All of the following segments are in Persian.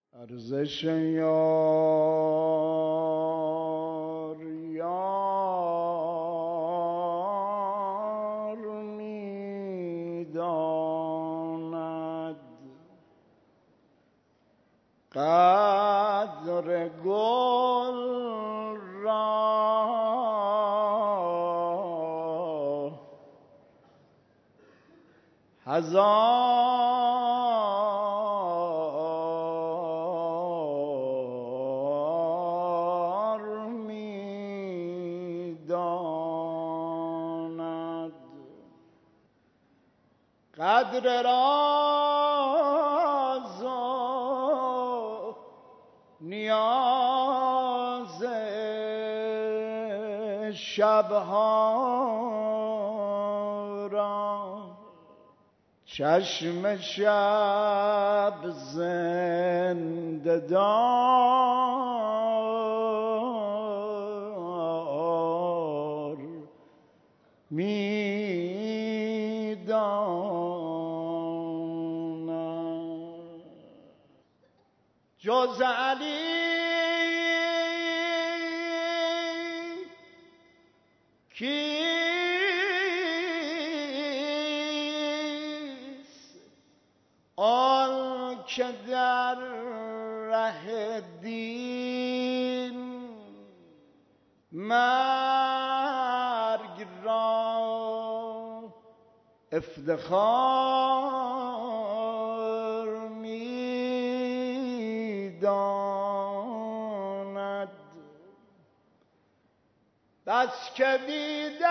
ارزش یار یار میداند، قدر گل را هزار میداند. قدر راز و نیاز شبها را چشم شب زنده دار میداند. جز علی آن که در ره دین مرگ را افتخار میداند. بس که دیده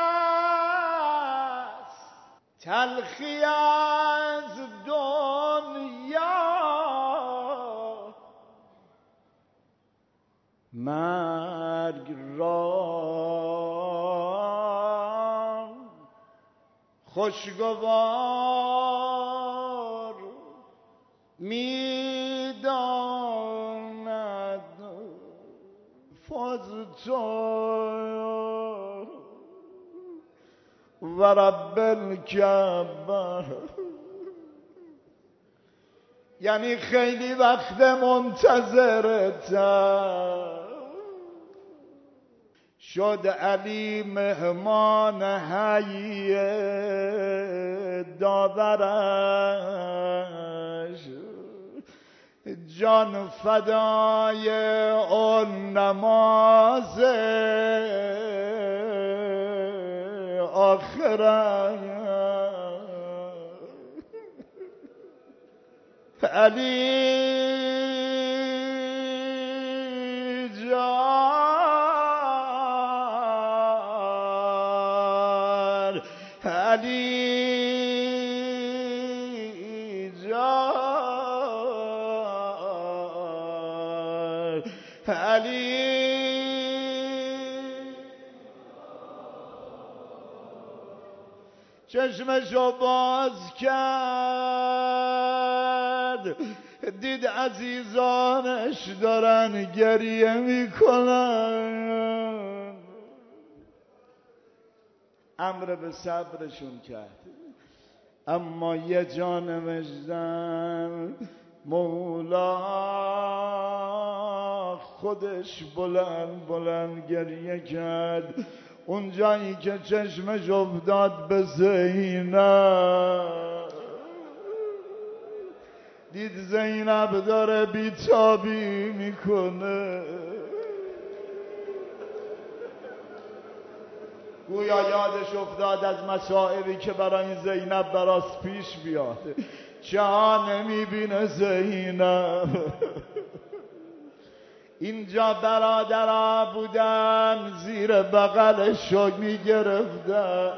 است تلخی از دنیا، مرگ را خوشگوار میداند. فزت و رب الکعبه، یعنی خیلی وقت منتظرتم. شد علی مهمان حی داورش، جان فدای اون نماز آخرت. علی جان، علی جان، علی چشمشو باز کرد، دید عزیزانش دارن گریه میکنن. امر به صبرشون کرد، اما یه جا نوشتن مولا خودش بلند بلند گریه کرد. اون جایی که چشمش افتاد به زینب، دید زینب داره بیتابی میکنه. گویا یادش افتاد از مصائبی که برای این زینب براش پیش بیاد. چه نمیبینه زینب. اینجا برادرها بودن زیر بغلشو میگرفتن،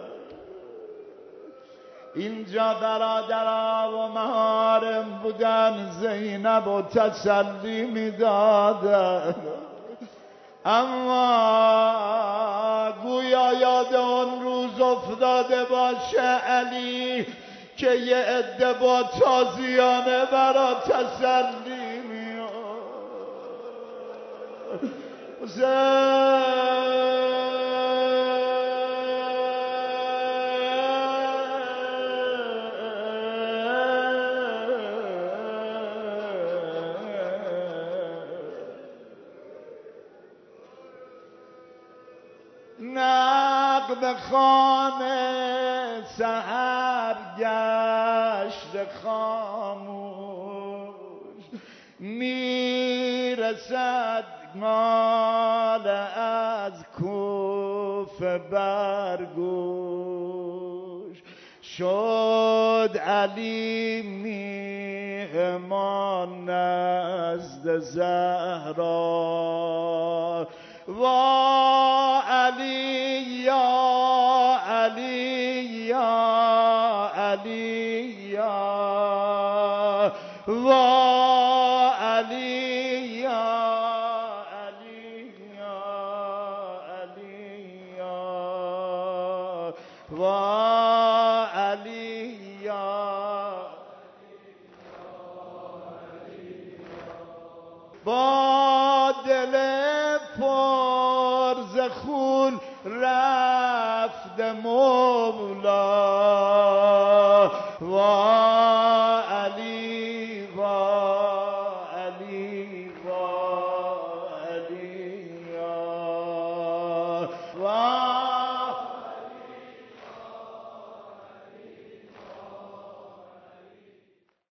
اینجا برادرها و محارم بودن زینب و تسلی میدادن. اما گویا یاد اون روز افتاده باشه علی که یه عده با تازیانه برا تسلی میاد. عقد خانه سحر گشت خاموش، میرسد مال از کوفه برگوش. شد علی میهمان نزد زهرا، وا علی یا علی یا علی یا، وا علی یا علی یا علی یا، وا علی یا. با دل پر ز خون رفت مولا، وا علی وا